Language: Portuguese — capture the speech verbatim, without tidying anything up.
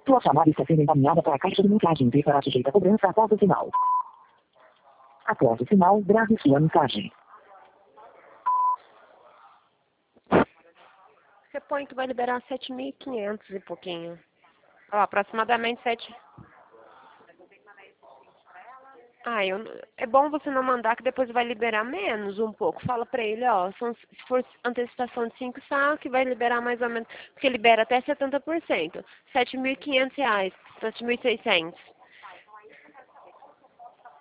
Sua chamada está sendo encaminhada para a caixa de mensagem e será sujeita a cobrança após o sinal. Após o sinal, grave sua mensagem. Você põe que vai liberar sete mil e quinhentos e pouquinho. Ó, aproximadamente sete. Ah, eu, é bom você não mandar que depois vai liberar menos um pouco. Fala pra ele, ó, são, se for antecipação de cinco sacos, vai liberar mais ou menos, porque libera até setenta por cento. sete mil e quinhentos reais, sete mil e seiscentos.